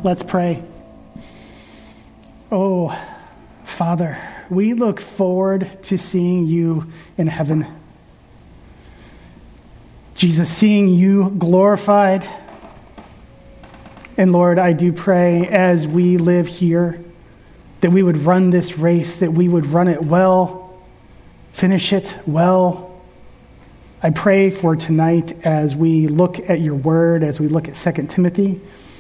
Let's pray. Oh, Father, we look forward to seeing you in heaven. Jesus, seeing you glorified. And Lord, I do pray as we live here that we would run this race, that we would run it well, finish it well. I pray for tonight as we look at your word, as we look at 2 Timothy,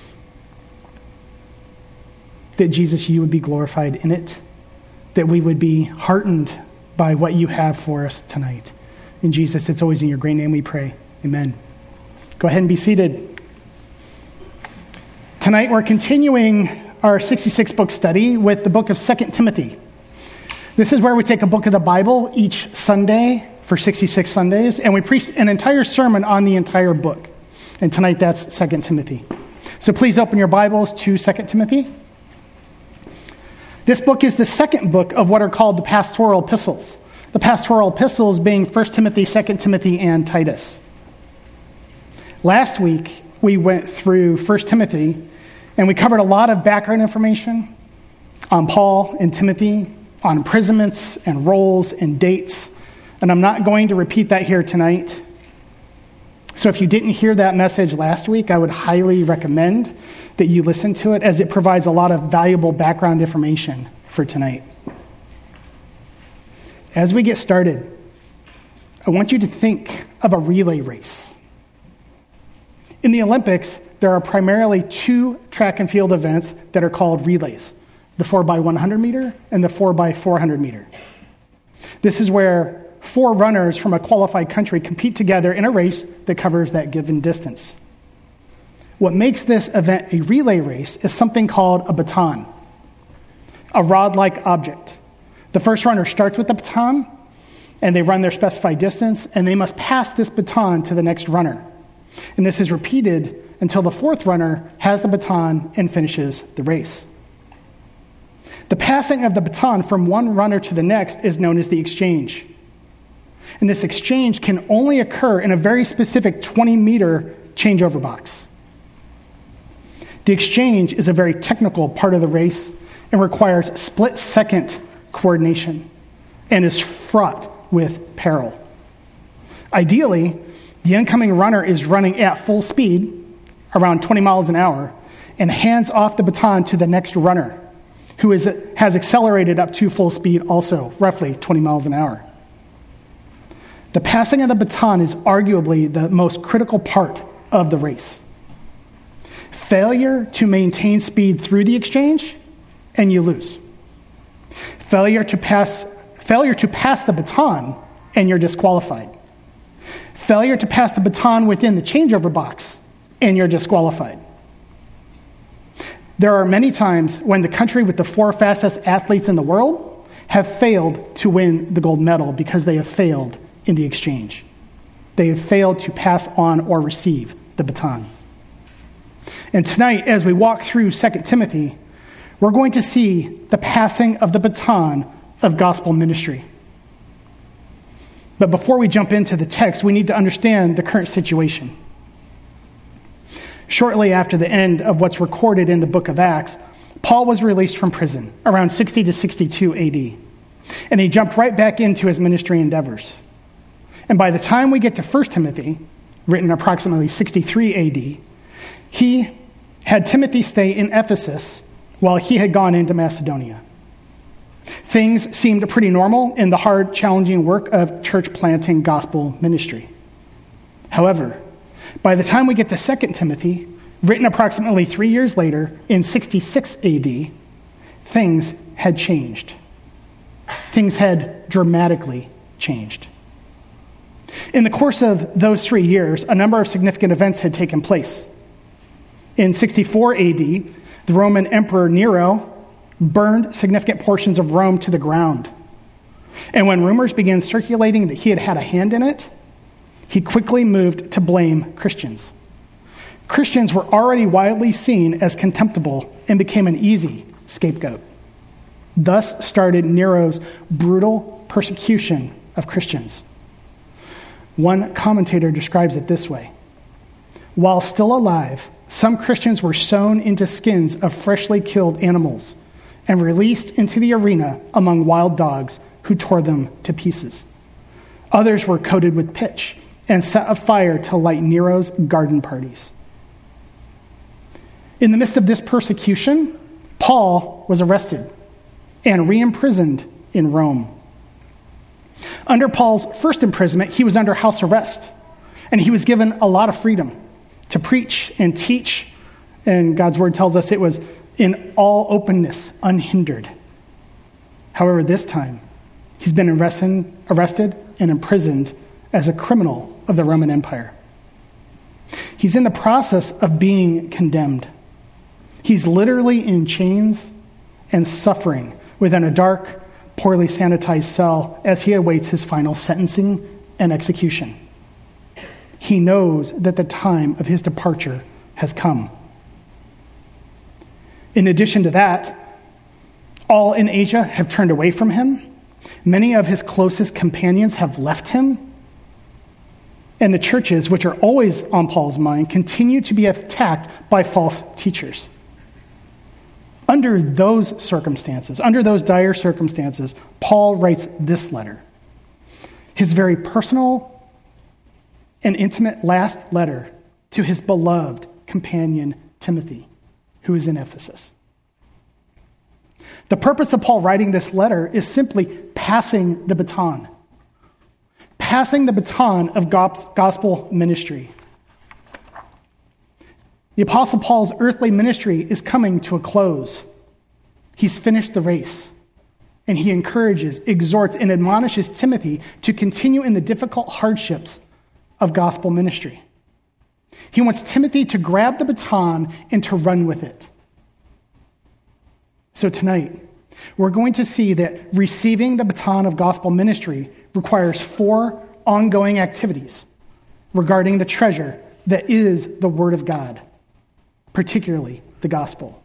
that Jesus, you would be glorified in it, that we would be heartened by what you have for us tonight. In Jesus, it's always in your great name we pray. Amen. Go ahead and be seated. Tonight we're continuing our 66-book study with the book of 2 Timothy. This is where we take a book of the Bible each Sunday for 66 Sundays, and we preach an entire sermon on the entire book. And tonight that's 2 Timothy. So please open your Bibles to 2 Timothy. This book is the second book of what are called the pastoral epistles. The pastoral epistles being 1 Timothy, 2 Timothy, and Titus. Last week, we went through 1 Timothy, and we covered a lot of background information on Paul and Timothy, on imprisonments and roles and dates. And I'm not going to repeat that here tonight. So if you didn't hear that message last week, I would highly recommend that you listen to it, as it provides a lot of valuable background information for tonight. As we get started, I want you to think of a relay race. In the Olympics, there are primarily two track and field events that are called relays, the 4x100 meter and the 4x400 meter. This is where 4 runners from a qualified country compete together in a race that covers that given distance. What makes this event a relay race is something called a baton, a rod-like object. The first runner starts with the baton, and they run their specified distance, and they must pass this baton to the next runner. And this is repeated until the 4th runner has the baton and finishes the race. The passing of the baton from one runner to the next is known as the exchange. And this exchange can only occur in a very specific 20-meter changeover box. The exchange is a very technical part of the race and requires split-second coordination and is fraught with peril. Ideally, the incoming runner is running at full speed, around 20 miles an hour, and hands off the baton to the next runner, who has accelerated up to full speed also, roughly 20 miles an hour. The passing of the baton is arguably the most critical part of the race. Failure to maintain speed through the exchange, and you lose. Failure to pass the baton, and you're disqualified. Failure to pass the baton within the changeover box, and you're disqualified. There are many times when the country with the 4 fastest athletes in the world have failed to win the gold medal because they have failed in the exchange. They have failed to pass on or receive the baton. And tonight, as we walk through 2 Timothy, we're going to see the passing of the baton of gospel ministry. But before we jump into the text, we need to understand the current situation. Shortly after the end of what's recorded in the book of Acts, Paul was released from prison around 60 to 62 AD. And he jumped right back into his ministry endeavors. And by the time we get to 1 Timothy, written approximately 63 AD, he had Timothy stay in Ephesus while he had gone into Macedonia. Things seemed pretty normal in the hard, challenging work of church planting gospel ministry. However, by the time we get to 2 Timothy, written approximately 3 years later in 66 AD, things had changed. Things had dramatically changed. In the course of those 3 years, a number of significant events had taken place. In 64 AD, the Roman Emperor Nero burned significant portions of Rome to the ground. And when rumors began circulating that he had had a hand in it, he quickly moved to blame Christians. Christians were already widely seen as contemptible and became an easy scapegoat. Thus started Nero's brutal persecution of Christians. One commentator describes it this way: while still alive, some Christians were sewn into skins of freshly killed animals and released into the arena among wild dogs who tore them to pieces. Others were coated with pitch and set afire to light Nero's garden parties. In the midst of this persecution, Paul was arrested and re-imprisoned in Rome. Under Paul's first imprisonment, he was under house arrest, and he was given a lot of freedom to preach and teach, and God's word tells us it was in all openness, unhindered. However, this time, he's been arrested and imprisoned as a criminal of the Roman Empire. He's in the process of being condemned. He's literally in chains and suffering within a dark, poorly sanitized cell as he awaits his final sentencing and execution. He knows that the time of his departure has come. In addition to that, all in Asia have turned away from him. Many of his closest companions have left him. And the churches, which are always on Paul's mind, continue to be attacked by false teachers. Under those circumstances, under those dire circumstances, Paul writes this letter. His very personal and intimate last letter to his beloved companion Timothy, who is in Ephesus. The purpose of Paul writing this letter is simply passing the baton. Passing the baton of gospel ministry. The Apostle Paul's earthly ministry is coming to a close. He's finished the race, and he encourages, exhorts, and admonishes Timothy to continue in the difficult hardships of gospel ministry. He wants Timothy to grab the baton and to run with it. So tonight, we're going to see that receiving the baton of gospel ministry requires 4 ongoing activities regarding the treasure that is the Word of God, particularly the gospel.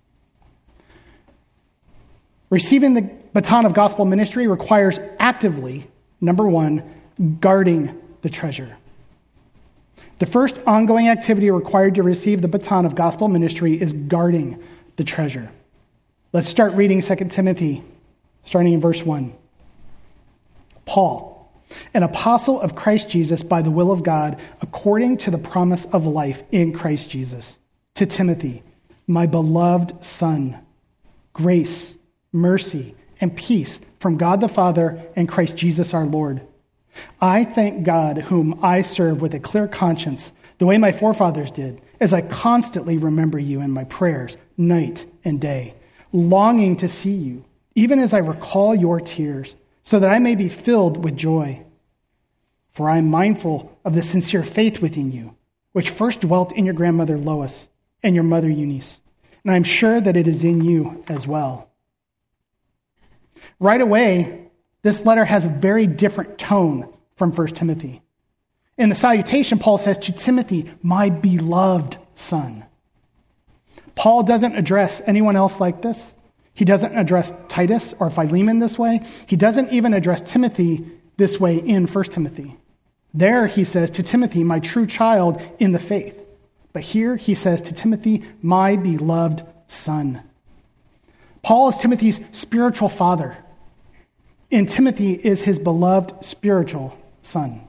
Receiving the baton of gospel ministry requires actively, number 1, guarding the treasure. The first ongoing activity required to receive the baton of gospel ministry is guarding the treasure. Let's start reading 2 Timothy, starting in verse 1. Paul, an apostle of Christ Jesus by the will of God, according to the promise of life in Christ Jesus, to Timothy, my beloved son, grace, mercy, and peace from God the Father and Christ Jesus our Lord. I thank God, whom I serve with a clear conscience, the way my forefathers did, as I constantly remember you in my prayers, night and day, longing to see you, even as I recall your tears, so that I may be filled with joy. For I am mindful of the sincere faith within you, which first dwelt in your grandmother Lois and your mother Eunice, and I am sure that it is in you as well. Right away, this letter has a very different tone from 1 Timothy. In the salutation, Paul says to Timothy, my beloved son. Paul doesn't address anyone else like this. He doesn't address Titus or Philemon this way. He doesn't even address Timothy this way in 1 Timothy. There he says to Timothy, my true child in the faith. But here he says to Timothy, my beloved son. Paul is Timothy's spiritual father, and Timothy is his beloved spiritual son.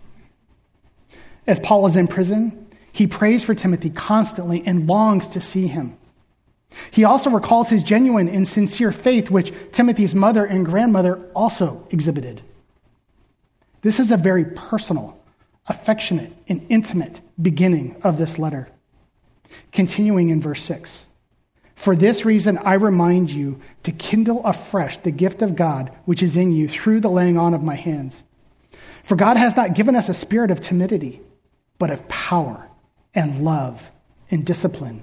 As Paul is in prison, he prays for Timothy constantly and longs to see him. He also recalls his genuine and sincere faith, which Timothy's mother and grandmother also exhibited. This is a very personal, affectionate, and intimate beginning of this letter. Continuing in verse 6. For this reason, I remind you to kindle afresh the gift of God which is in you through the laying on of my hands. For God has not given us a spirit of timidity, but of power and love and discipline.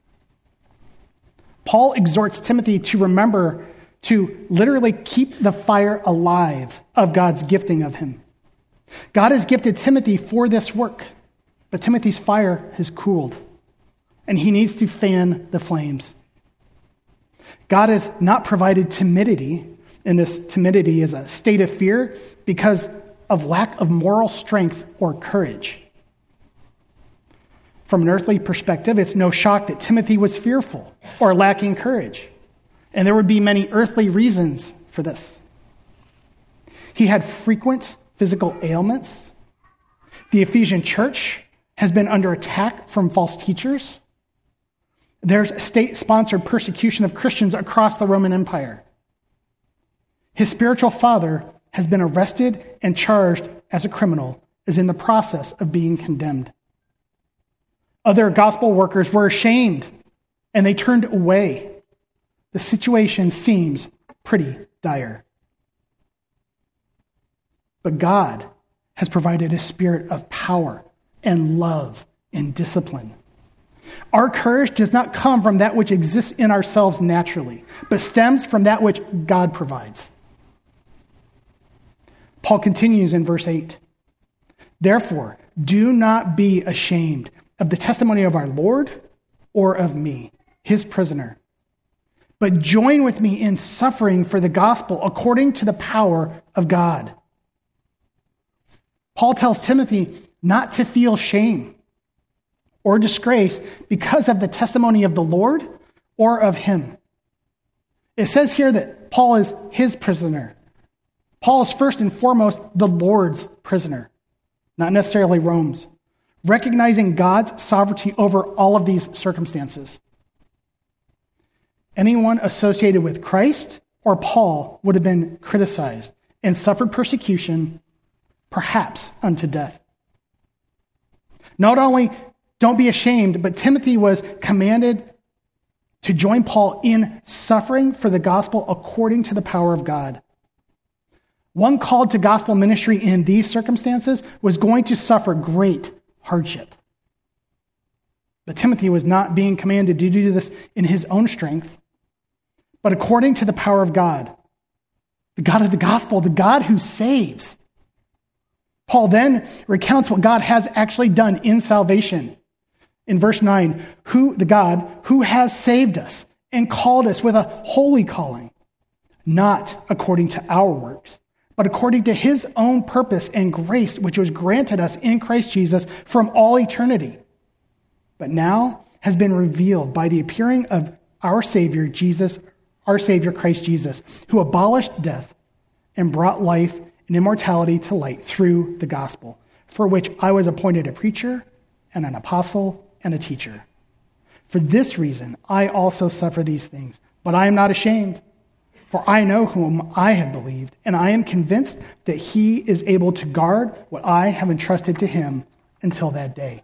Paul exhorts Timothy to remember to literally keep the fire alive of God's gifting of him. God has gifted Timothy for this work, but Timothy's fire has cooled, and he needs to fan the flames. God has not provided timidity, and this timidity is a state of fear because of lack of moral strength or courage. From an earthly perspective, it's no shock that Timothy was fearful or lacking courage. And there would be many earthly reasons for this. He had frequent physical ailments. The Ephesian church has been under attack from false teachers. There's state-sponsored persecution of Christians across the Roman Empire. His spiritual father has been arrested and charged as a criminal, is in the process of being condemned. Other gospel workers were ashamed, and they turned away. The situation seems pretty dire. But God has provided a spirit of power and love and discipline. Our courage does not come from that which exists in ourselves naturally, but stems from that which God provides. Paul continues in verse 8. Therefore, do not be ashamed of the testimony of our Lord or of me, his prisoner, but join with me in suffering for the gospel according to the power of God. Paul tells Timothy not to feel shame or disgrace because of the testimony of the Lord or of him. It says here that Paul is his prisoner. Paul is first and foremost the Lord's prisoner, not necessarily Rome's, recognizing God's sovereignty over all of these circumstances. Anyone associated with Christ or Paul would have been criticized and suffered persecution, perhaps unto death. Not only don't be ashamed, but Timothy was commanded to join Paul in suffering for the gospel according to the power of God. One called to gospel ministry in these circumstances was going to suffer great hardship. But Timothy was not being commanded to do this in his own strength, but according to the power of God, the God of the gospel, the God who saves. Paul then recounts what God has actually done in salvation. In verse 9, the God who has saved us and called us with a holy calling, not according to our works, but according to his own purpose and grace, which was granted us in Christ Jesus from all eternity, but now has been revealed by the appearing of our Savior Christ Jesus, who abolished death and brought life and immortality to light through the gospel, for which I was appointed a preacher and an apostle and a teacher. For this reason, I also suffer these things, but I am not ashamed, for I know whom I have believed, and I am convinced that he is able to guard what I have entrusted to him until that day.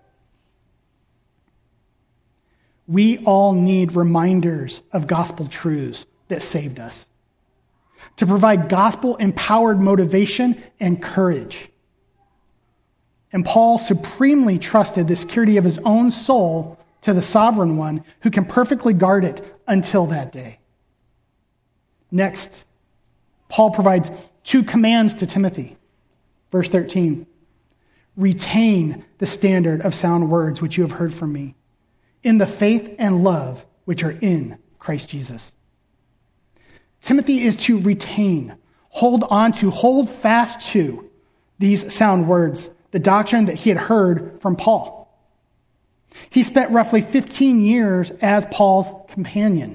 We all need reminders of gospel truths that saved us, to provide gospel-empowered motivation and courage. And Paul supremely trusted the security of his own soul to the sovereign one who can perfectly guard it until that day. Next, Paul provides two commands to Timothy. Verse 13, retain the standard of sound words which you have heard from me, in the faith and love which are in Christ Jesus. Timothy is to retain, hold on to, hold fast to these sound words, the doctrine that he had heard from Paul. He spent roughly 15 years as Paul's companion.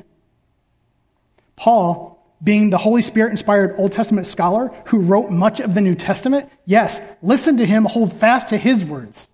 Paul, being the Holy Spirit-inspired Old Testament scholar who wrote much of the New Testament, yes, listen to him, hold fast to his words.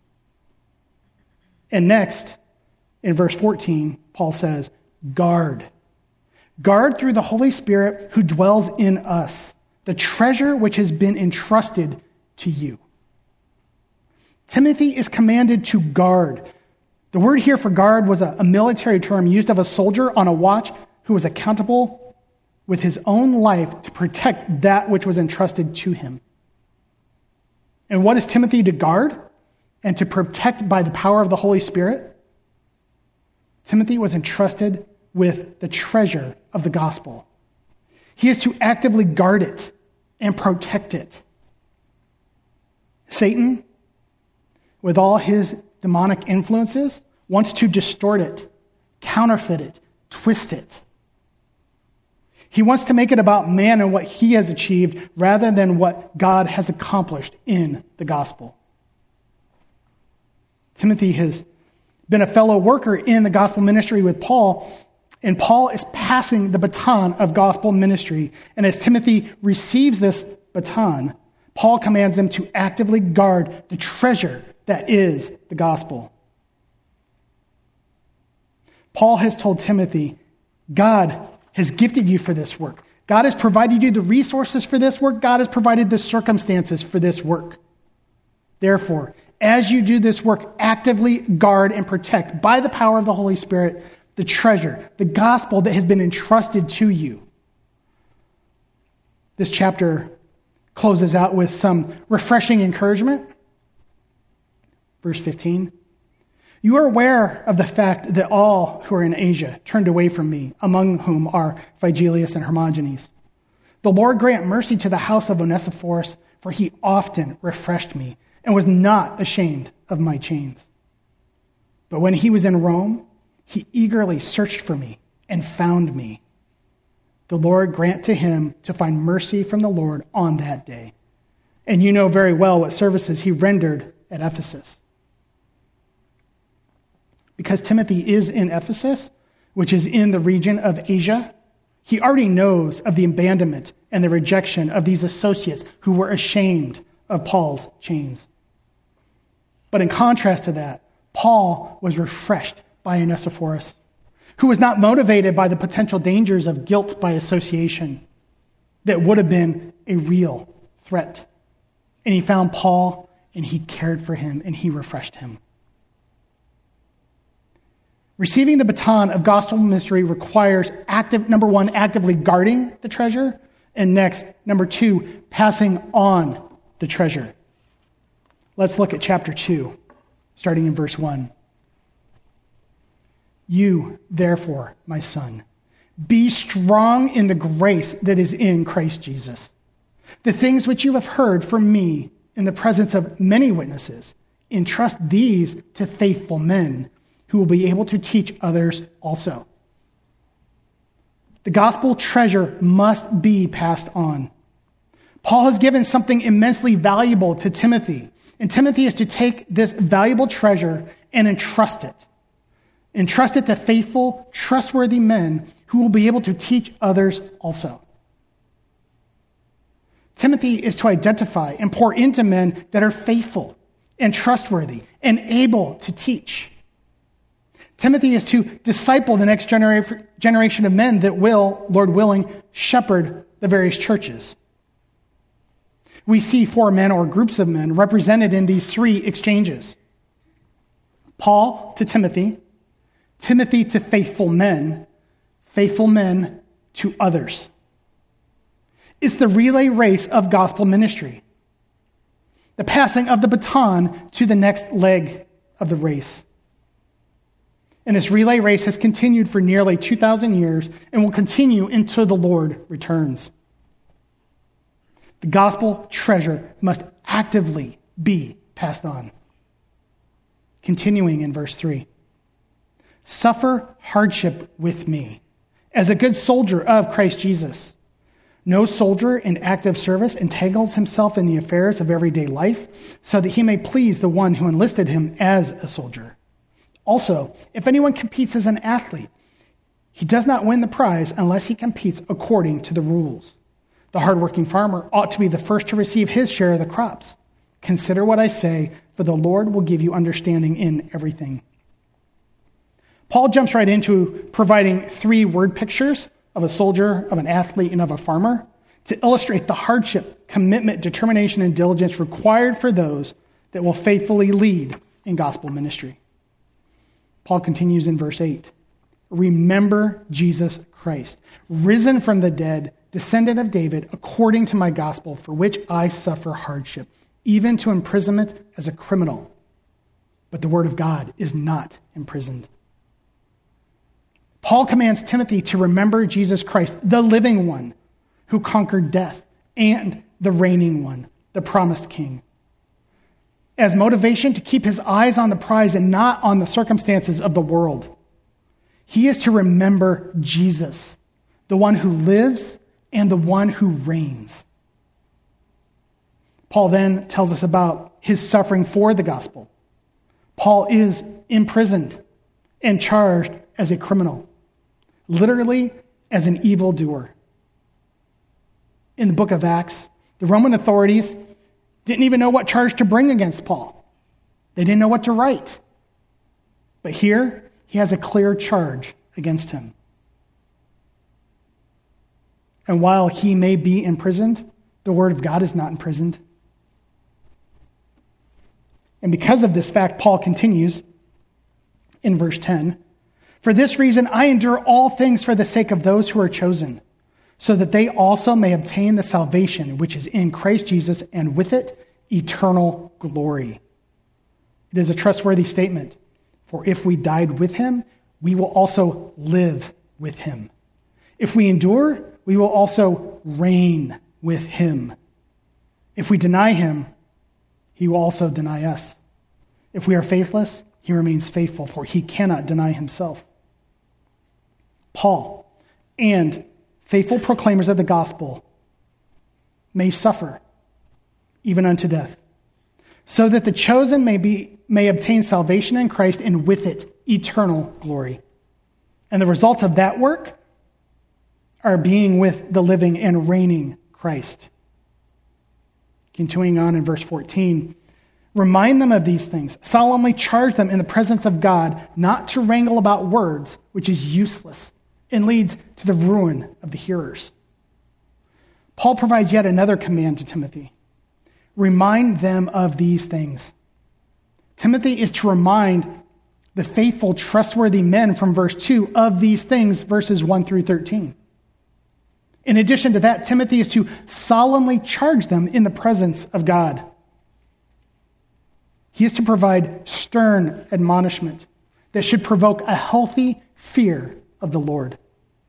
And next, in verse 14, Paul says, guard. Guard through the Holy Spirit who dwells in us, the treasure which has been entrusted to you. Timothy is commanded to guard. The word here for guard was a military term used of a soldier on a watch who was accountable with his own life to protect that which was entrusted to him. And what is Timothy to guard and to protect by the power of the Holy Spirit? Timothy was entrusted with the treasure of the gospel. He is to actively guard it and protect it. Satan, with all his demonic influences, wants to distort it, counterfeit it, twist it. He wants to make it about man and what he has achieved rather than what God has accomplished in the gospel. Timothy has been a fellow worker in the gospel ministry with Paul, and Paul is passing the baton of gospel ministry. And as Timothy receives this baton, Paul commands him to actively guard the treasure that is the gospel. Paul has told Timothy, God has gifted you for this work. God has provided you the resources for this work. God has provided the circumstances for this work. Therefore, as you do this work, actively guard and protect by the power of the Holy Spirit the treasure, the gospel that has been entrusted to you. This chapter closes out with some refreshing encouragement. Verse 15. You are aware of the fact that all who are in Asia turned away from me, among whom are Phygelius and Hermogenes. The Lord grant mercy to the house of Onesiphorus, for he often refreshed me and was not ashamed of my chains. But when he was in Rome, he eagerly searched for me and found me. The Lord grant to him to find mercy from the Lord on that day. And you know very well what services he rendered at Ephesus. Because Timothy is in Ephesus, which is in the region of Asia, he already knows of the abandonment and the rejection of these associates who were ashamed of Paul's chains. But in contrast to that, Paul was refreshed by Onesiphorus, who was not motivated by the potential dangers of guilt by association that would have been a real threat. And he found Paul, and he cared for him, and he refreshed him. Receiving the baton of gospel ministry requires number one, actively guarding the treasure, and next, number two, passing on the treasure. Let's look at chapter 2, starting in verse 1. You, therefore, my son, be strong in the grace that is in Christ Jesus. The things which you have heard from me in the presence of many witnesses, entrust these to faithful men who will be able to teach others also. The gospel treasure must be passed on. Paul has given something immensely valuable to Timothy, and Timothy is to take this valuable treasure and entrust it. Entrust it to faithful, trustworthy men who will be able to teach others also. Timothy is to identify and pour into men that are faithful and trustworthy and able to teach. Timothy is to disciple the next generation of men that will, Lord willing, shepherd the various churches. We see 4 men or groups of men represented in these 3 exchanges. Paul to Timothy, Timothy to faithful men to others. It's the relay race of gospel ministry, the passing of the baton to the next leg of the race. And this relay race has continued for nearly 2,000 years and will continue until the Lord returns. The gospel treasure must actively be passed on. Continuing in verse 3. Suffer hardship with me as a good soldier of Christ Jesus. No soldier in active service entangles himself in the affairs of everyday life so that he may please the one who enlisted him as a soldier. Also, if anyone competes as an athlete, he does not win the prize unless he competes according to the rules. The hardworking farmer ought to be the first to receive his share of the crops. Consider what I say, for the Lord will give you understanding in everything. Paul jumps right into providing 3 word pictures of a soldier, of an athlete, and of a farmer to illustrate the hardship, commitment, determination, and diligence required for those that will faithfully lead in gospel ministry. Paul continues in verse 8. Remember Jesus Christ, risen from the dead, descendant of David, according to my gospel, for which I suffer hardship, even to imprisonment as a criminal. But the word of God is not imprisoned. Paul commands Timothy to remember Jesus Christ, the living one, who conquered death, and the reigning one, the promised king, as motivation to keep his eyes on the prize and not on the circumstances of the world. He is to remember Jesus, the one who lives and the one who reigns. Paul then tells us about his suffering for the gospel. Paul is imprisoned and charged as a criminal, literally as an evildoer. In the book of Acts, the Roman authorities didn't even know what charge to bring against Paul. They didn't know what to write. But here, he has a clear charge against him. And while he may be imprisoned, the word of God is not imprisoned. And because of this fact, Paul continues in verse 10, "For this reason I endure all things for the sake of those who are chosen, so that they also may obtain the salvation which is in Christ Jesus, and with it eternal glory." It is a trustworthy statement. For if we died with him, we will also live with him. If we endure, we will also reign with him. If we deny him, he will also deny us. If we are faithless, he remains faithful, for he cannot deny himself. Paul and faithful proclaimers of the gospel may suffer, even unto death, so that the chosen may obtain salvation in Christ, and with it eternal glory. And the results of that work are being with the living and reigning Christ. Continuing on in verse 14, "Remind them of these things, solemnly charge them in the presence of God not to wrangle about words, which is useless and leads to the ruin of the hearers." Paul provides yet another command to Timothy. Remind them of these things. Timothy is to remind the faithful, trustworthy men from verse 2 of these things, verses 1 through 13. In addition to that, Timothy is to solemnly charge them in the presence of God. He is to provide stern admonishment that should provoke a healthy fear of the Lord.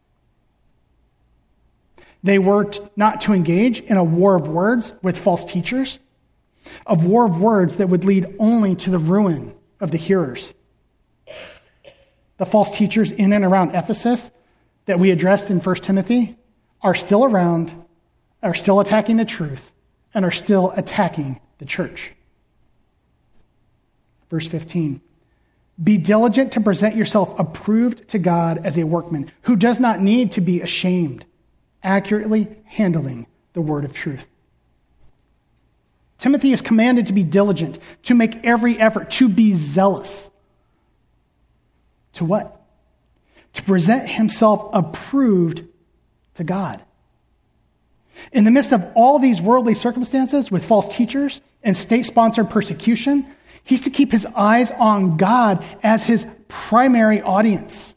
They were not to engage in a war of words with false teachers, a war of words that would lead only to the ruin of the hearers. The false teachers in and around Ephesus that we addressed in 1 Timothy are still around, are still attacking the truth, and are still attacking the church. Verse 15, "Be diligent to present yourself approved to God as a workman who does not need to be ashamed, accurately handling the word of truth." Timothy is commanded to be diligent, to make every effort, to be zealous. To what? To present himself approved to God. In the midst of all these worldly circumstances with false teachers and state-sponsored persecution, he's to keep his eyes on God as his primary audience.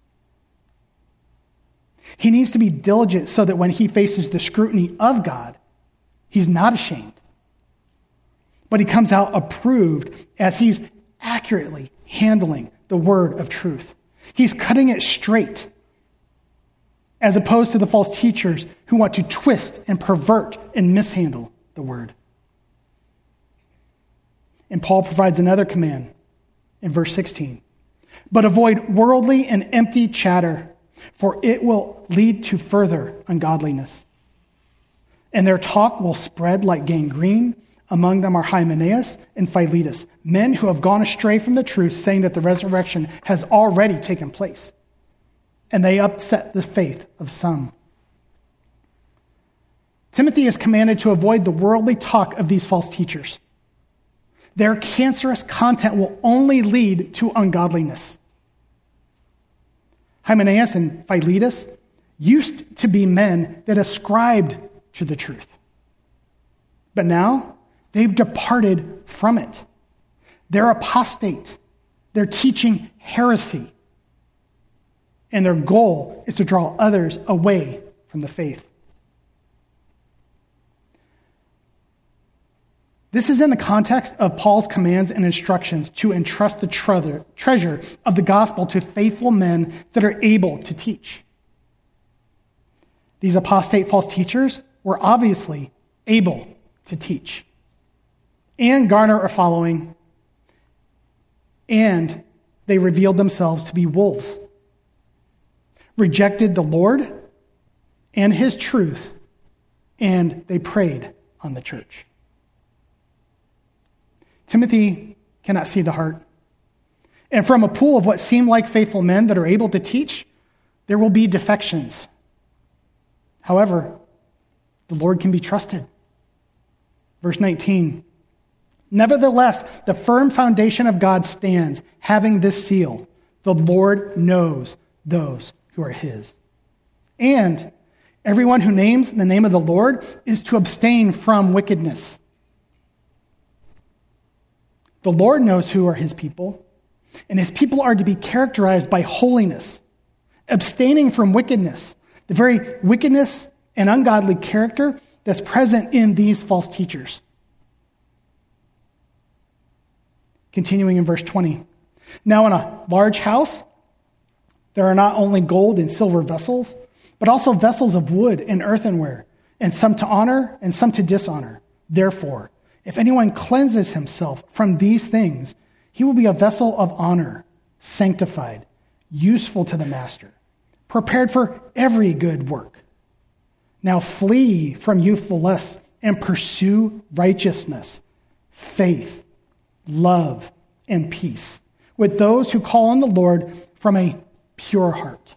He needs to be diligent so that when he faces the scrutiny of God, he's not ashamed, but he comes out approved as he's accurately handling the word of truth. He's cutting it straight, as opposed to the false teachers who want to twist and pervert and mishandle the word. And Paul provides another command in verse 16. "But avoid worldly and empty chatter, for it will lead to further ungodliness. And their talk will spread like gangrene. Among them are Hymenaeus and Philetus, men who have gone astray from the truth, saying that the resurrection has already taken place. And they upset the faith of some." Timothy is commanded to avoid the worldly talk of these false teachers. Their cancerous content will only lead to ungodliness. Hymenaeus and Philetus used to be men that ascribed to the truth. But now, they've departed from it. They're apostate. They're teaching heresy. And their goal is to draw others away from the faith. This is in the context of Paul's commands and instructions to entrust the treasure of the gospel to faithful men that are able to teach. These apostate false teachers were obviously able to teach and garner a following, and they revealed themselves to be wolves, rejected the Lord and his truth, and they preyed on the church. Timothy cannot see the heart. And from a pool of what seem like faithful men that are able to teach, there will be defections. However, the Lord can be trusted. Verse 19, nevertheless, the firm foundation of God stands, having this seal: the Lord knows those who are his. And everyone who names the name of the Lord is to abstain from wickedness. The Lord knows who are his people, and his people are to be characterized by holiness, abstaining from wickedness, the very wickedness and ungodly character that's present in these false teachers. Continuing in verse 20. Now in a large house, there are not only gold and silver vessels, but also vessels of wood and earthenware, and some to honor and some to dishonor. Therefore, if anyone cleanses himself from these things, he will be a vessel of honor, sanctified, useful to the master, prepared for every good work. Now flee from youthful lusts and pursue righteousness, faith, love, and peace with those who call on the Lord from a pure heart.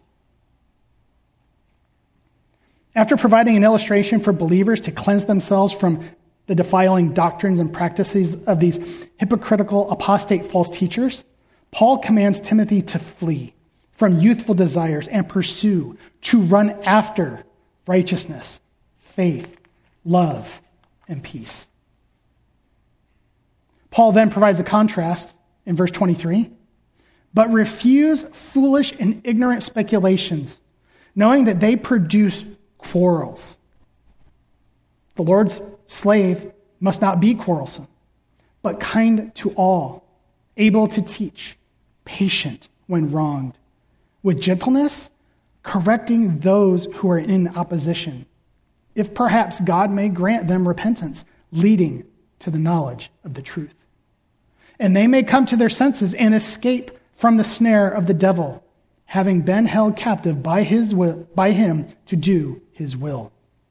After providing an illustration for believers to cleanse themselves from the defiling doctrines and practices of these hypocritical, apostate false teachers, Paul commands Timothy to flee from youthful desires and pursue, to run after righteousness, faith, love, and peace. Paul then provides a contrast in verse 23. But refuse foolish and ignorant speculations, knowing that they produce quarrels. The Lord's slave must not be quarrelsome, but kind to all, able to teach, patient when wronged, with gentleness, correcting those who are in opposition, if perhaps God may grant them repentance, leading to the knowledge of the truth. And they may come to their senses and escape from the snare of the devil, having been held captive by him to do his will.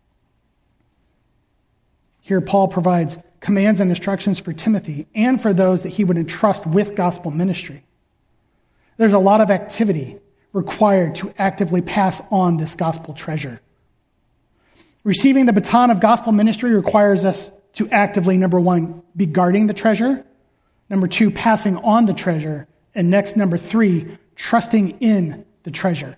Here Paul provides commands and instructions for Timothy and for those that he would entrust with gospel ministry. There's a lot of activity required to actively pass on this gospel treasure. Receiving the baton of gospel ministry requires us to actively, number one, be guarding the treasure, number two, passing on the treasure, and next, number three, trusting in the treasure.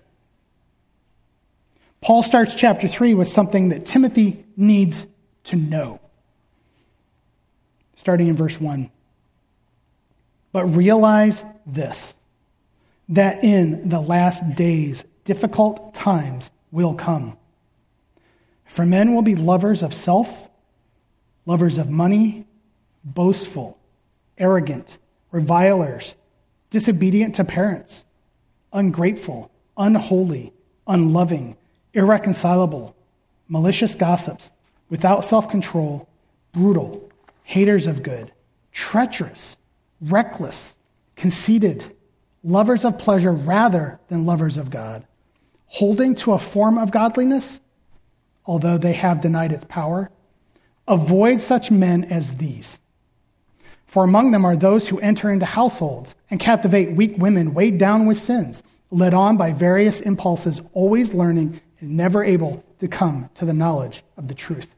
Paul starts chapter 3 with something that Timothy needs to know. Starting in verse 1. But realize this, that in the last days difficult times will come. For men will be lovers of self, lovers of money, boastful, arrogant, revilers, disobedient to parents, ungrateful, unholy, unloving, irreconcilable, malicious gossips, without self-control, brutal, haters of good, treacherous, reckless, conceited, lovers of pleasure rather than lovers of God, holding to a form of godliness, although they have denied its power. Avoid such men as these. For among them are those who enter into households and captivate weak women weighed down with sins, led on by various impulses, always learning and never able to come to the knowledge of the truth.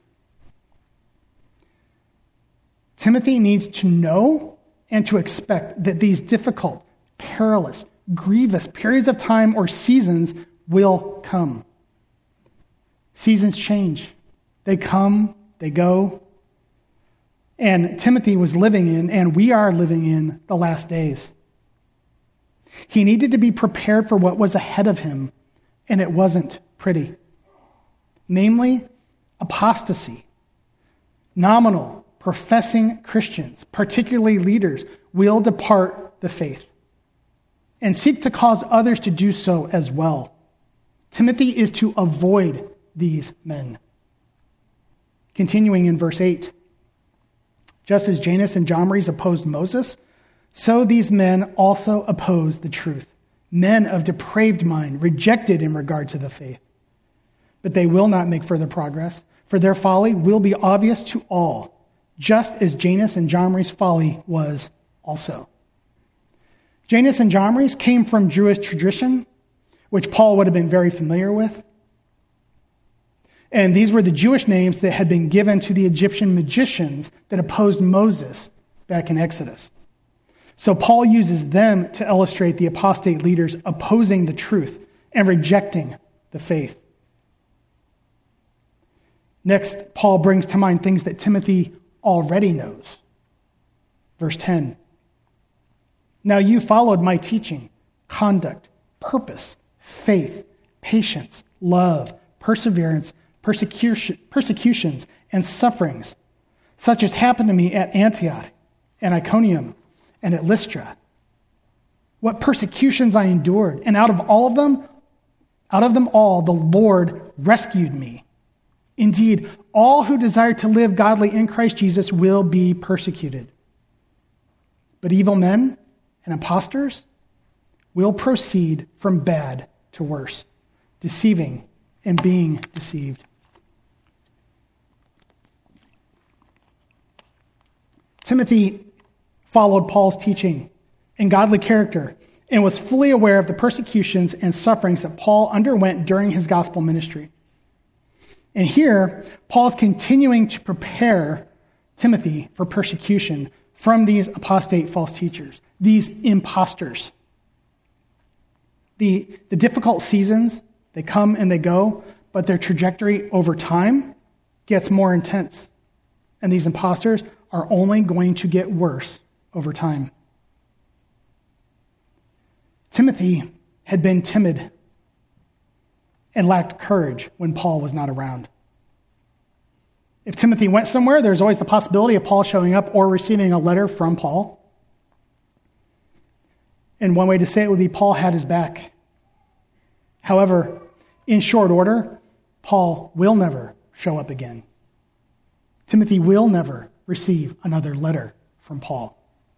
Timothy needs to know and to expect that these difficult, perilous, grievous periods of time or seasons will come. Seasons change. They come, they go. And Timothy was living in, and we are living in, the last days. He needed to be prepared for what was ahead of him, and it wasn't pretty. Namely, apostasy. Nominal, professing Christians, particularly leaders, will depart the faith and seek to cause others to do so as well. Timothy is to avoid these men. Continuing in verse 8. Just as Jannes and Jambres opposed Moses, so these men also oppose the truth. Men of depraved mind, rejected in regard to the faith. But they will not make further progress, for their folly will be obvious to all, just as Jannes and Jambres' folly was also. Jannes and Jambres came from Jewish tradition, which Paul would have been very familiar with. And these were the Jewish names that had been given to the Egyptian magicians that opposed Moses back in Exodus. So Paul uses them to illustrate the apostate leaders opposing the truth and rejecting the faith. Next, Paul brings to mind things that Timothy already knows. Verse 10. Now you followed my teaching, conduct, purpose, faith, patience, love, perseverance, persecutions, and sufferings, such as happened to me at Antioch and Iconium and at Lystra. What persecutions I endured, and out of them all, the Lord rescued me. Indeed, all who desire to live godly in Christ Jesus will be persecuted. But evil men and impostors will proceed from bad to worse, deceiving and being deceived. Timothy followed Paul's teaching and godly character and was fully aware of the persecutions and sufferings that Paul underwent during his gospel ministry. And here, Paul is continuing to prepare Timothy for persecution from these apostate false teachers, these imposters. The difficult seasons, they come and they go, but their trajectory over time gets more intense. And these imposters are only going to get worse over time. Timothy had been timid and lacked courage when Paul was not around. If Timothy went somewhere, there's always the possibility of Paul showing up or receiving a letter from Paul. And one way to say it would be Paul had his back. However, in short order, Paul will never show up again. Timothy will never receive another letter from Paul.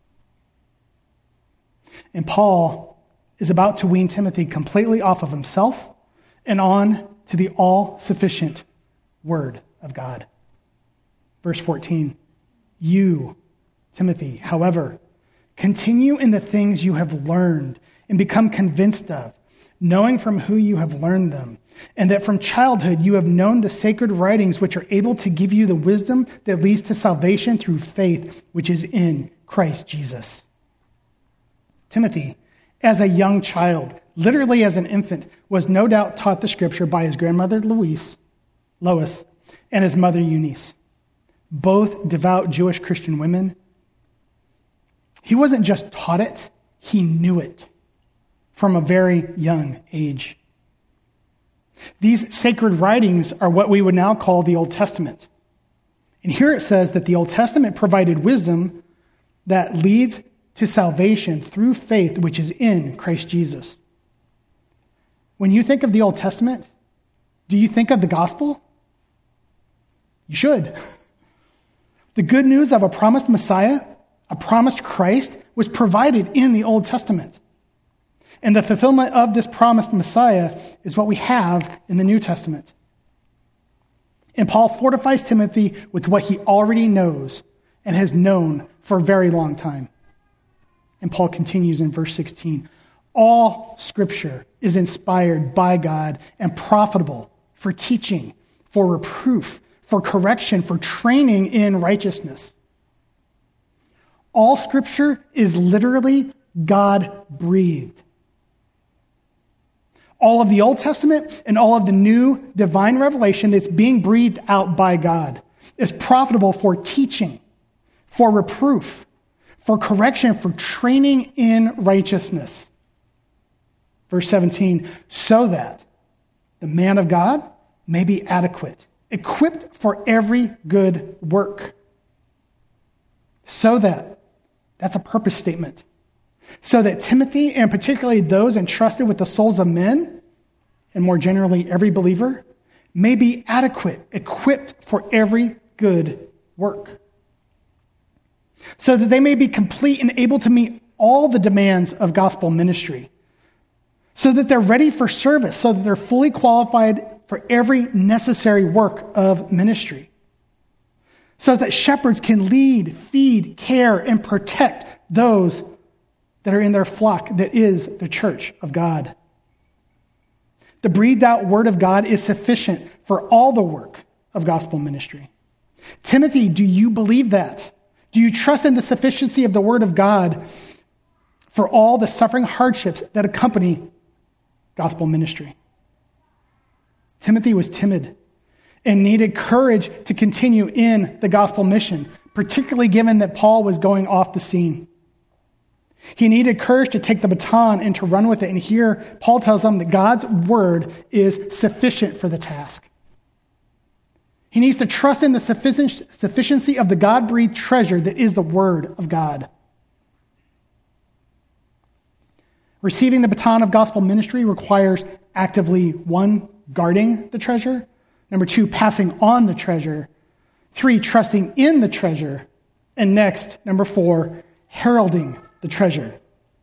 And Paul is about to wean Timothy completely off of himself and on to the all-sufficient Word of God. Verse 14, you, Timothy, however, continue in the things you have learned and become convinced of, knowing from who you have learned them, and that from childhood you have known the sacred writings which are able to give you the wisdom that leads to salvation through faith which is in Christ Jesus. Timothy, as a young child, literally as an infant, was no doubt taught the scripture by his grandmother Lois, and his mother Eunice, both devout Jewish Christian women. He wasn't just taught it, he knew it from a very young age. These sacred writings are what we would now call the Old Testament. And here it says that the Old Testament provided wisdom that leads to salvation through faith, which is in Christ Jesus. When you think of the Old Testament, do you think of the gospel? You should. The good news of a promised Messiah, a promised Christ, was provided in the Old Testament. And the fulfillment of this promised Messiah is what we have in the New Testament. And Paul fortifies Timothy with what he already knows and has known for a very long time. And Paul continues in verse 16, all Scripture is inspired by God and profitable for teaching, for reproof, for correction, for training in righteousness. All Scripture is literally God-breathed. All of the Old Testament and all of the new divine revelation that's being breathed out by God is profitable for teaching, for reproof, for correction, for training in righteousness. Verse 17, so that the man of God may be adequate, equipped for every good work. So that, that's a purpose statement. So that Timothy, and particularly those entrusted with the souls of men, and more generally every believer, may be adequate, equipped for every good work. So that they may be complete and able to meet all the demands of gospel ministry. So that they're ready for service, so that they're fully qualified for every necessary work of ministry. So that shepherds can lead, feed, care, and protect those that are in their flock that is the church of God. The breathed out word of God is sufficient for all the work of gospel ministry. Timothy, do you believe that? Do you trust in the sufficiency of the word of God for all the suffering hardships that accompany gospel ministry? Timothy was timid and needed courage to continue in the gospel mission, particularly given that Paul was going off the scene. He needed courage to take the baton and to run with it. And here, Paul tells him that God's word is sufficient for the task. He needs to trust in the sufficiency of the God-breathed treasure that is the word of God. Receiving the baton of gospel ministry requires actively, 1, guarding the treasure. 2, passing on the treasure. 3, trusting in the treasure. And next, 4, heralding the treasure.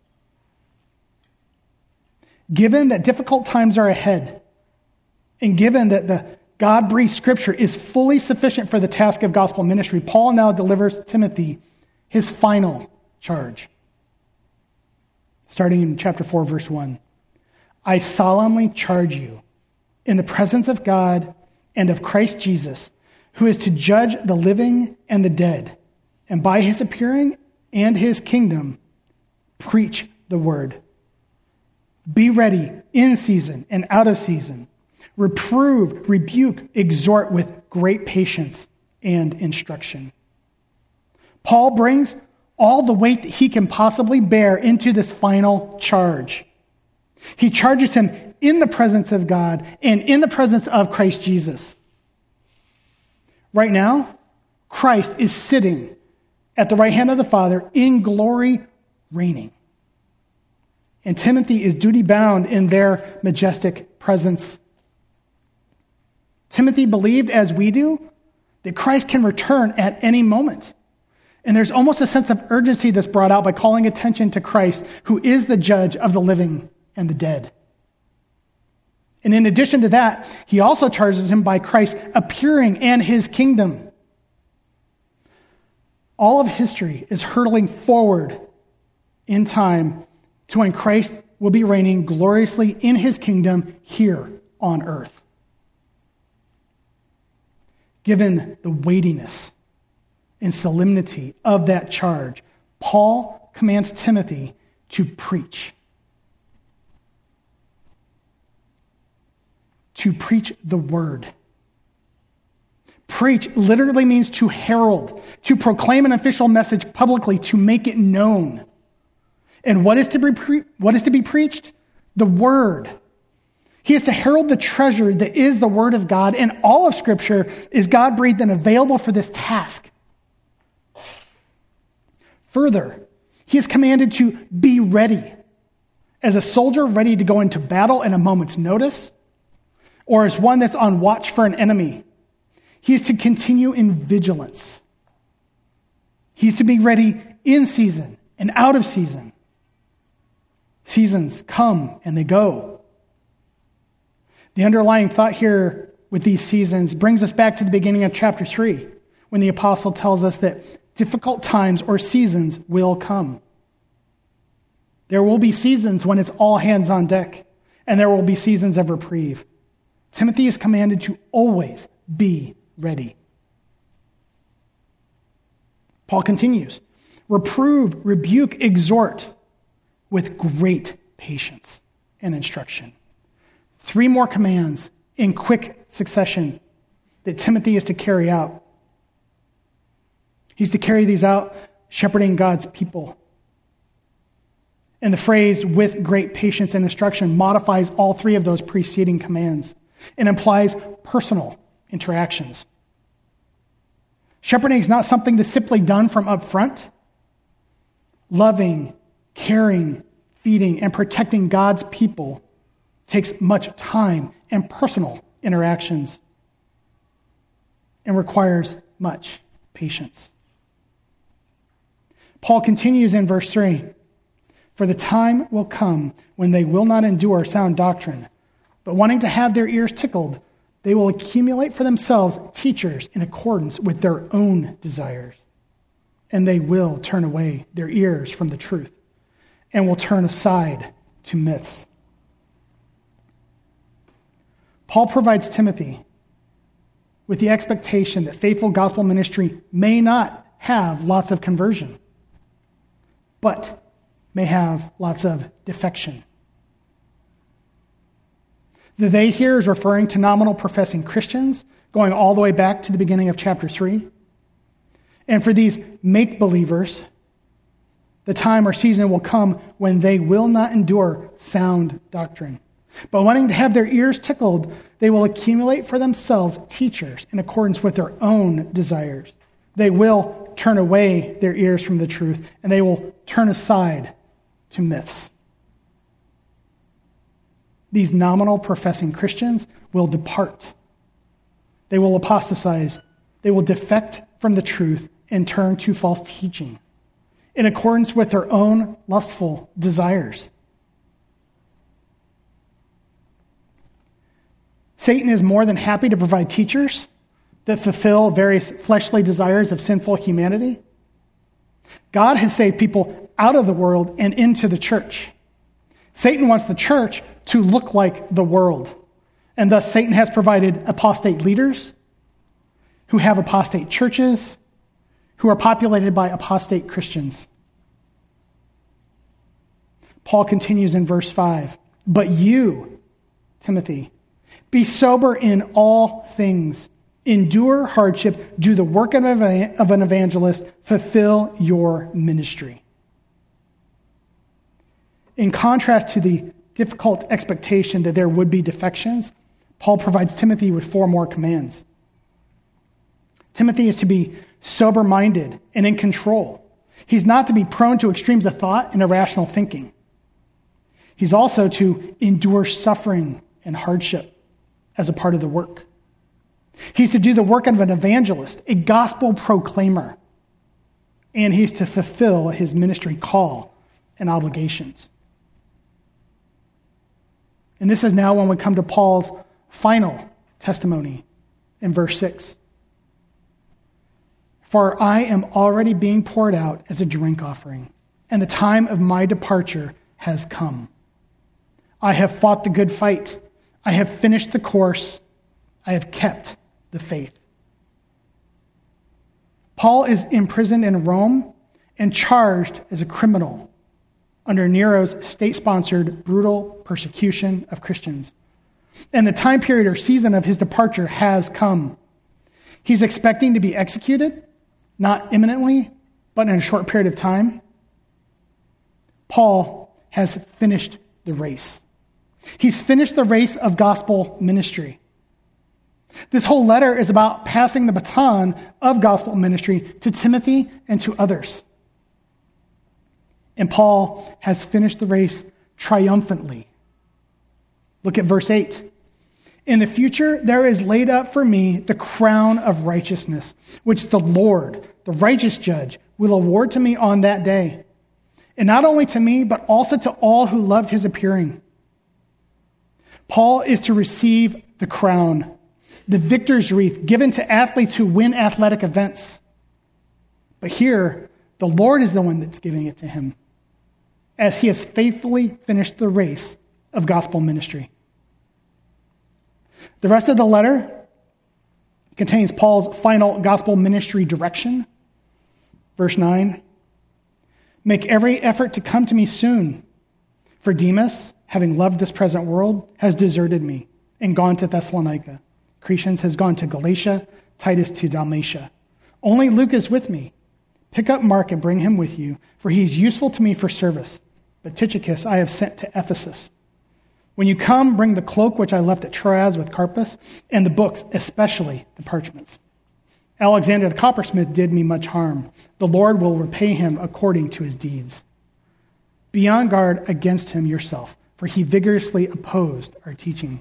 Given that difficult times are ahead, and given that the God-breathed scripture is fully sufficient for the task of gospel ministry, Paul now delivers Timothy his final charge. Starting in chapter 4, verse 1. I solemnly charge you in the presence of God and of Christ Jesus, who is to judge the living and the dead, and by his appearing and his kingdom, preach the word. Be ready in season and out of season. Reprove, rebuke, exhort with great patience and instruction. Paul brings all the weight that he can possibly bear into this final charge. He charges him in the presence of God and in the presence of Christ Jesus. Right now, Christ is sitting at the right hand of the Father in glory, reigning. And Timothy is duty-bound in their majestic presence. Timothy believed, as we do, that Christ can return at any moment. And there's almost a sense of urgency that's brought out by calling attention to Christ, who is the judge of the living and the dead. And in addition to that, he also charges him by Christ appearing and his kingdom. All of history is hurtling forward in time to when Christ will be reigning gloriously in his kingdom here on earth. Given the weightiness and solemnity of that charge, Paul commands Timothy to preach. To preach the word. Preach literally means to herald, to proclaim an official message publicly, to make it known. And what is to be preached? The word. He is to herald the treasure that is the word of God, and all of Scripture is God-breathed and available for this task. Further, he is commanded to be ready, as a soldier ready to go into battle at a moment's notice, or as one that's on watch for an enemy. He is to continue in vigilance. He is to be ready in season and out of season. Seasons come and they go. The underlying thought here with these seasons brings us back to the beginning of chapter 3, when the apostle tells us that difficult times or seasons will come. There will be seasons when it's all hands on deck, and there will be seasons of reprieve. Timothy is commanded to always be ready. Paul continues, reprove, rebuke, exhort with great patience and instruction. 3 more commands in quick succession that Timothy is to carry out. He's to carry these out shepherding God's people. And the phrase with great patience and instruction modifies all 3 of those preceding commands and implies personal interactions. Shepherding is not something that's simply done from up front. Loving, caring, feeding, and protecting God's people takes much time and personal interactions and requires much patience. Paul continues in verse 3, for the time will come when they will not endure sound doctrine, but wanting to have their ears tickled, they will accumulate for themselves teachers in accordance with their own desires, and they will turn away their ears from the truth and will turn aside to myths. Paul provides Timothy with the expectation that faithful gospel ministry may not have lots of conversion, but may have lots of defection. The they here is referring to nominal professing Christians, going all the way back to the beginning of chapter 3. And for these make-believers, the time or season will come when they will not endure sound doctrine. But wanting to have their ears tickled, they will accumulate for themselves teachers in accordance with their own desires. They will turn away their ears from the truth, and they will turn aside to myths. These nominal professing Christians will depart. They will apostatize. They will defect from the truth and turn to false teaching in accordance with their own lustful desires. Satan is more than happy to provide teachers that fulfill various fleshly desires of sinful humanity. God has saved people out of the world and into the church. Satan wants the church to look like the world. And thus Satan has provided apostate leaders who have apostate churches who are populated by apostate Christians. Paul continues in verse 5, "But you, Timothy, be sober in all things, endure hardship, do the work of an evangelist, fulfill your ministry." In contrast to the difficult expectation that there would be defections, Paul provides Timothy with 4 more commands. Timothy is to be sober-minded and in control. He's not to be prone to extremes of thought and irrational thinking. He's also to endure suffering and hardship as a part of the work. He's to do the work of an evangelist, a gospel proclaimer, and he's to fulfill his ministry call and obligations. And this is now when we come to Paul's final testimony in verse 6. "For I am already being poured out as a drink offering, and the time of my departure has come. I have fought the good fight. I have finished the course. I have kept the faith." Paul is imprisoned in Rome and charged as a criminal under Nero's state-sponsored brutal persecution of Christians. And the time period or season of his departure has come. He's expecting to be executed, not imminently, but in a short period of time. Paul has finished the race. He's finished the race of gospel ministry. This whole letter is about passing the baton of gospel ministry to Timothy and to others. And Paul has finished the race triumphantly. Look at verse 8. "In the future, there is laid up for me the crown of righteousness, which the Lord, the righteous judge, will award to me on that day. And not only to me, but also to all who loved his appearing." Paul is to receive the crown, the victor's wreath given to athletes who win athletic events. But here, the Lord is the one that's giving it to him, as he has faithfully finished the race of gospel ministry. The rest of the letter contains Paul's final gospel ministry direction. Verse 9, "Make every effort to come to me soon, for Demas, having loved this present world, has deserted me and gone to Thessalonica. Crescens has gone to Galatia, Titus to Dalmatia. Only Luke is with me. Pick up Mark and bring him with you, for he is useful to me for service. But Tychicus I have sent to Ephesus. When you come, bring the cloak which I left at Troas with Carpus, and the books, especially the parchments. Alexander the coppersmith did me much harm. The Lord will repay him according to his deeds. Be on guard against him yourself, for he vigorously opposed our teaching."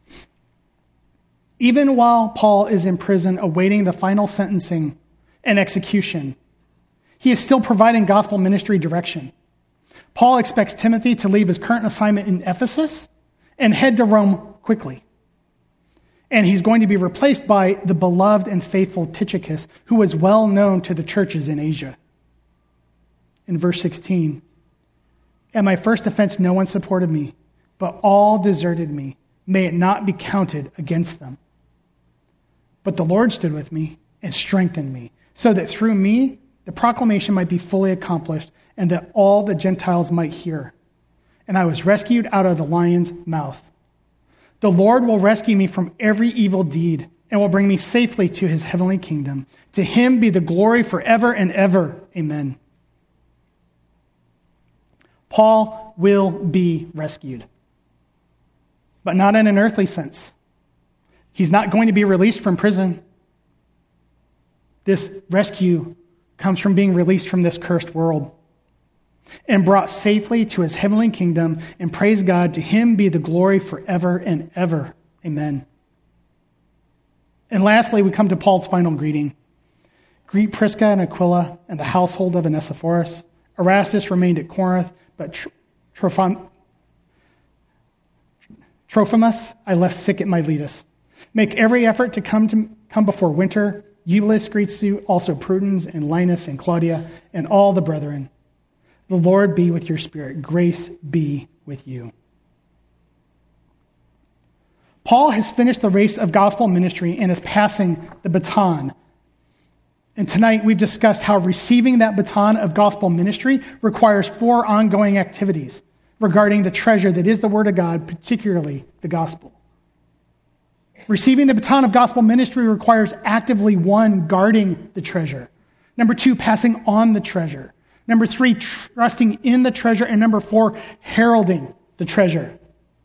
Even while Paul is in prison awaiting the final sentencing and execution, he is still providing gospel ministry direction. Paul expects Timothy to leave his current assignment in Ephesus and head to Rome quickly. And he's going to be replaced by the beloved and faithful Tychicus, who was well known to the churches in Asia. In verse 16, At my first offense, no one supported me, but all deserted me. May it not be counted against them. But the Lord stood with me and strengthened me, so that through me the proclamation might be fully accomplished, and that all the Gentiles might hear. And I was rescued out of the lion's mouth. The Lord will rescue me from every evil deed and will bring me safely to his heavenly kingdom. To him be the glory forever and ever. Amen. Paul will be rescued, but not in an earthly sense. He's not going to be released from prison. This rescue comes from being released from this cursed world and brought safely to his heavenly kingdom. And praise God, to him be the glory forever and ever. Amen. And lastly, we come to Paul's final greeting. Greet Prisca and Aquila and the household of Onesiphorus. Erastus remained at Corinth, but Trophimus I left sick at Miletus. Make every effort to come before winter. Eubulus greets you, also Prudence and Linus and Claudia and all the brethren. The Lord be with your spirit. Grace be with you. Paul has finished the race of gospel ministry and is passing the baton. And tonight we've discussed how receiving that baton of gospel ministry requires 4 ongoing activities regarding the treasure that is the Word of God, particularly the gospel. Receiving the baton of gospel ministry requires actively, 1, guarding the treasure. Number 2, passing on the treasure. Number 3, trusting in the treasure. And number 4, heralding the treasure.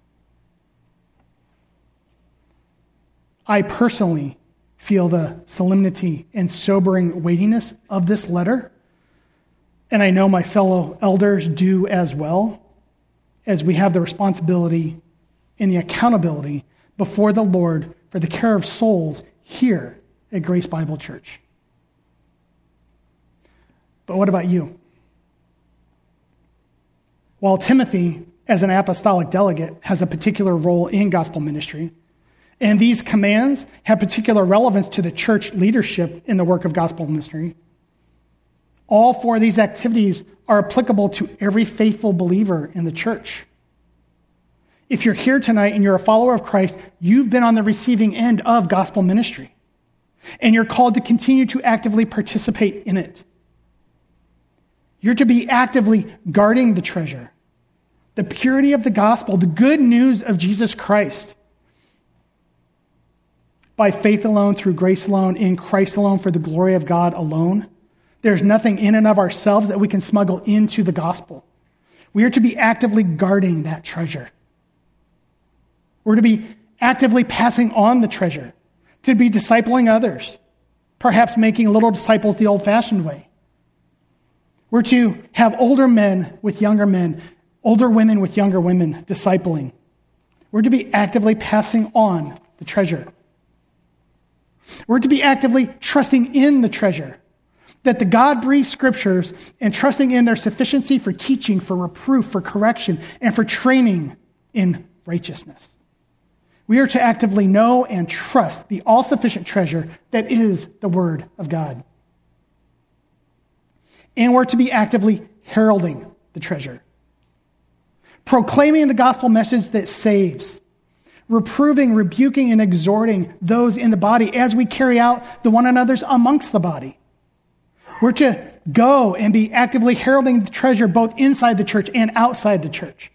I personally feel the solemnity and sobering weightiness of this letter, and I know my fellow elders do as well, as we have the responsibility and the accountability before the Lord for the care of souls here at Grace Bible Church. But what about you? While Timothy, as an apostolic delegate, has a particular role in gospel ministry, and these commands have particular relevance to the church leadership in the work of gospel ministry, all 4 of these activities are applicable to every faithful believer in the church. If you're here tonight and you're a follower of Christ, you've been on the receiving end of gospel ministry, and you're called to continue to actively participate in it. You're to be actively guarding the treasure, the purity of the gospel, the good news of Jesus Christ. By faith alone, through grace alone, in Christ alone, for the glory of God alone. There's nothing in and of ourselves that we can smuggle into the gospel. We are to be actively guarding that treasure. We're to be actively passing on the treasure, to be discipling others, perhaps making little disciples the old-fashioned way. We're to have older men with younger men, older women with younger women discipling. We're to be actively passing on the treasure. We're to be actively trusting in the treasure, that the God-breathed scriptures and trusting in their sufficiency for teaching, for reproof, for correction, and for training in righteousness. We are to actively know and trust the all-sufficient treasure that is the Word of God. And we're to be actively heralding the treasure, proclaiming the gospel message that saves, reproving, rebuking, and exhorting those in the body as we carry out the one another's amongst the body. We're to go and be actively heralding the treasure both inside the church and outside the church.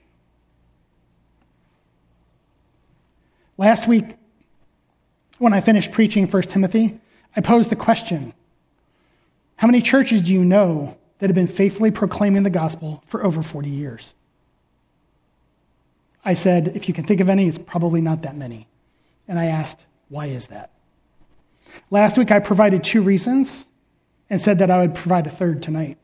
Last week, when I finished preaching 1 Timothy, I posed the question, how many churches do you know that have been faithfully proclaiming the gospel for over 40 years? I said, if you can think of any, it's probably not that many. And I asked, why is that? Last week, I provided 2 reasons and said that I would provide a third tonight.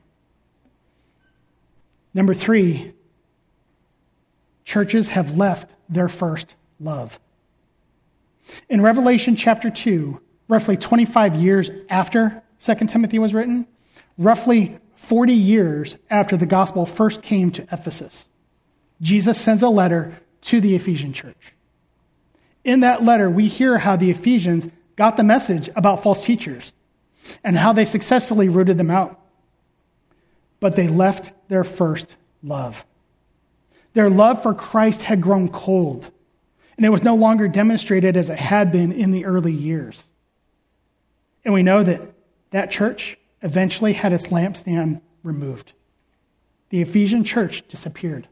Number 3, churches have left their first love. In Revelation chapter 2, roughly 25 years after 2 Timothy was written, roughly 40 years after the gospel first came to Ephesus, Jesus sends a letter to the Ephesian church. In that letter, we hear how the Ephesians got the message about false teachers and how they successfully rooted them out. But they left their first love. Their love for Christ had grown cold, and it was no longer demonstrated as it had been in the early years. And we know that that church eventually had its lampstand removed. The Ephesian church disappeared.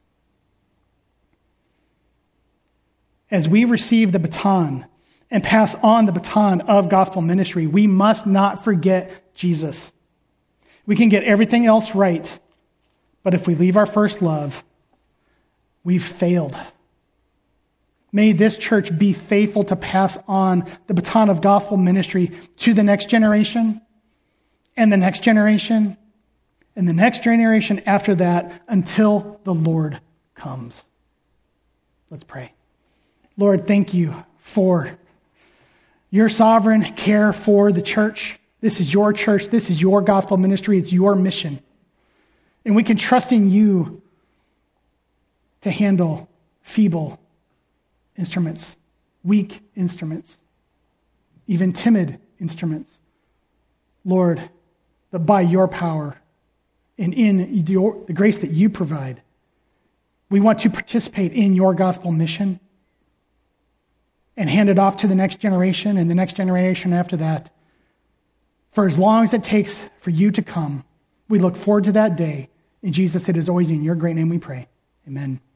As we receive the baton and pass on the baton of gospel ministry, we must not forget Jesus. We can get everything else right, but if we leave our first love, we've failed. May this church be faithful to pass on the baton of gospel ministry to the next generation, and the next generation, and the next generation after that, until the Lord comes. Let's pray. Lord, thank you for your sovereign care for the church. This is your church. This is your gospel ministry. It's your mission. And we can trust in you to handle feeble instruments, weak instruments, even timid instruments. Lord, but by your power and in the grace that you provide, we want to participate in your gospel mission and hand it off to the next generation and the next generation after that. For as long as it takes for you to come, we look forward to that day. In Jesus, it is always in your great name we pray. Amen.